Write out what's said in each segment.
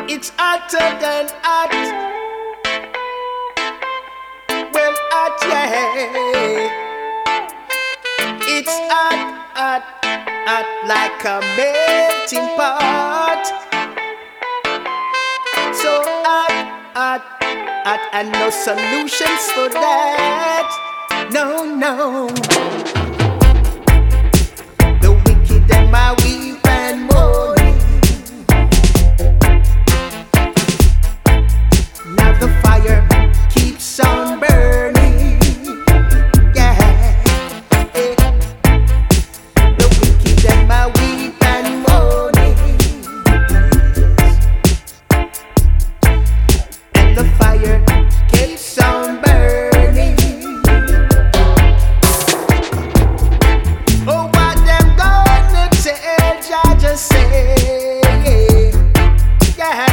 It's hotter than hot. Well, hot, yeah. It's hot, hot, hot like a melting pot. So hot, hot, hot, and no solutions for that. No, no. The wicked and my weep and mourning. Now the fire keeps on burning. Yeah. The wicked and my weep and mourning. And the fire keeps on burning. Oh, what them gonna tell Jah just say? Yeah.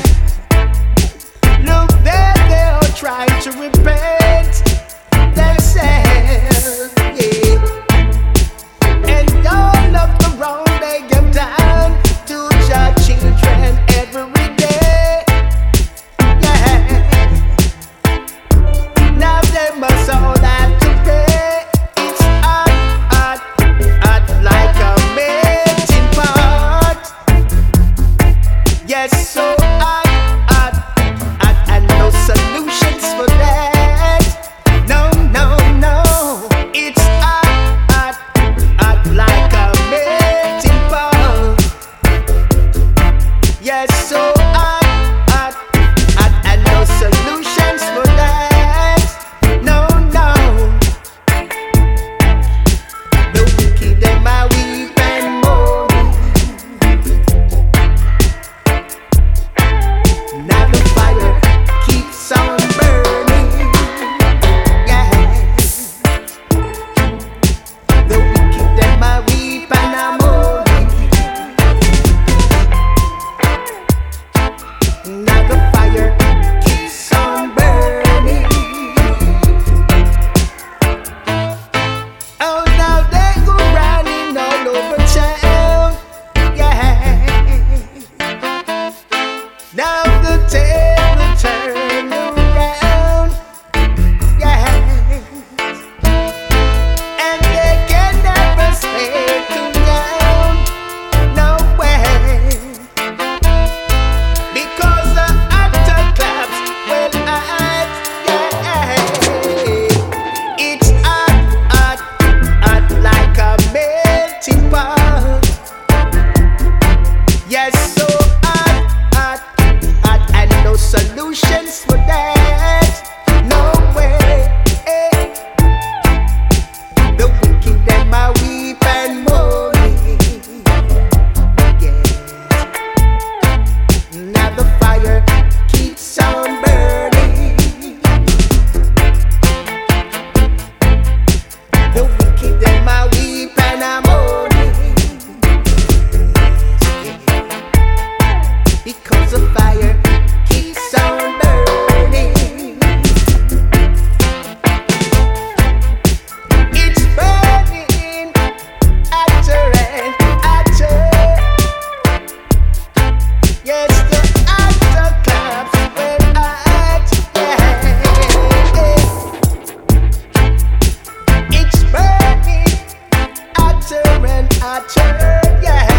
Look there, they are trying to repent themselves, yeah. And all of the wrong they give down to Jah children every day, yeah. Now they must all have to pay. It's hot, hot, hot like a melting pot. Yes, so hot, hot, hot, and no solutions for that. No, no, no. It's hot, hot, hot like a melting pot. Yes, so hot, hot, hot, and no solutions for that. No, no. The wicked and my weep and mourning. Now the fire keeps on burning. Yeah. The wicked and my weep and I'm mourning. Now the fire keeps on burning. Oh, now they go running all over town. Yeah. Now the table turn around. Yeah. And they can never stay down. No way. Because the afterclaps will act. Yeah. It's hot, hot, hot like a melting pot. Yes, so hot, hot, hot, and no solutions for that. No way. The wicked and my weep and mourning. Yes. Now the fire keeps on burning. The wicked and my weep and I'm mourning. Because the fire keeps on burning. It's burning hotter and hotter. Yes, the afterclaps will act. Yeah. It's burning hotter and hotter. Yeah.